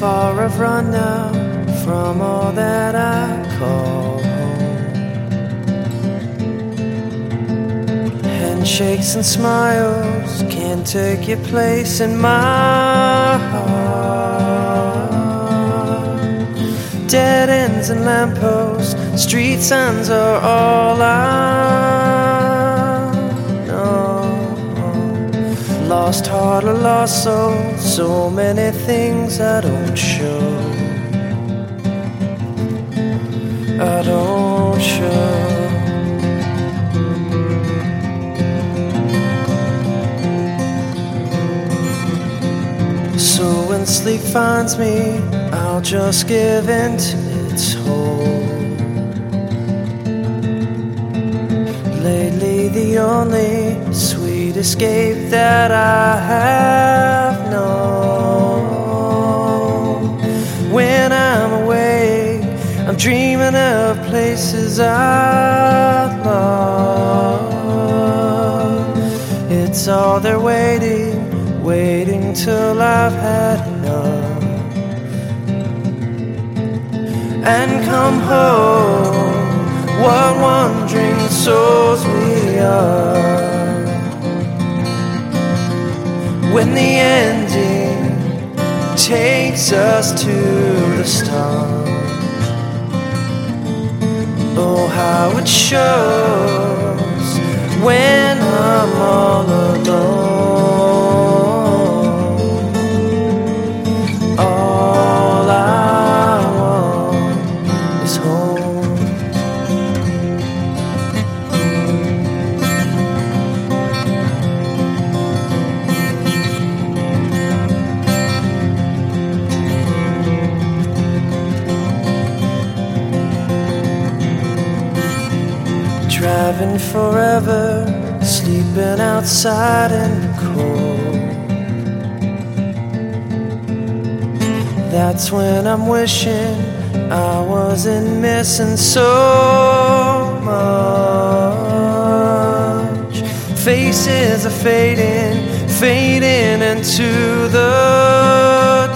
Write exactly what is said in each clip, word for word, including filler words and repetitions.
far I've run now from all that I call home. Handshakes and smiles can't take your place in my heart. Dead ends and lampposts, street signs are all I know. Lost heart or lost soul, so many things I don't show. I don't show. So when sleep finds me, I'll just give in to its hold. Lately the only sweet escape that I have known. When I'm awake, I'm dreaming of places I love. It's all they're waiting, waiting till I've had enough. And come home, what wandering souls we are. When the ending takes us to the start. Oh, how it shows when I'm all alone. All I want is home. Driving forever, sleeping outside in the cold. That's when I'm wishing I wasn't missing so much. Faces are fading, fading into the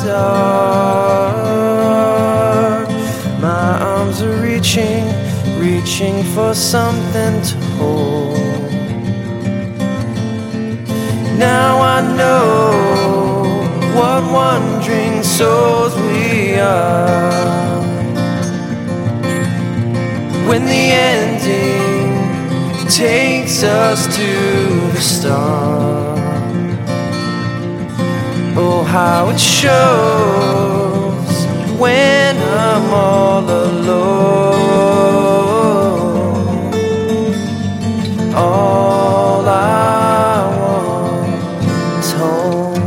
dark. My arms are reaching, reaching for something to hold. Now I know what wandering souls we are. When the ending takes us to the start. Oh, how it shows when I'm all alone. All I want is home.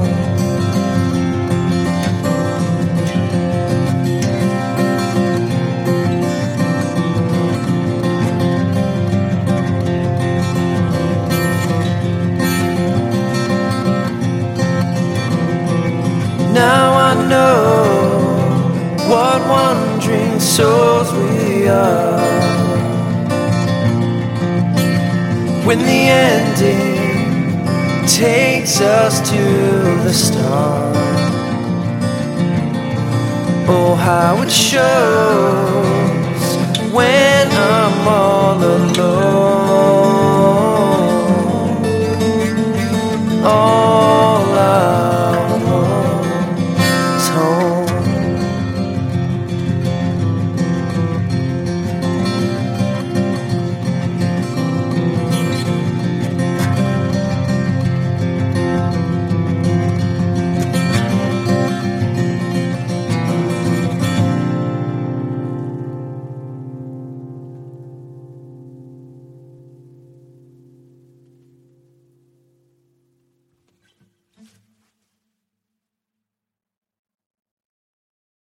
Now I know what wandering souls we are. When the ending takes us to the start. Oh, how it shows when I'm all alone.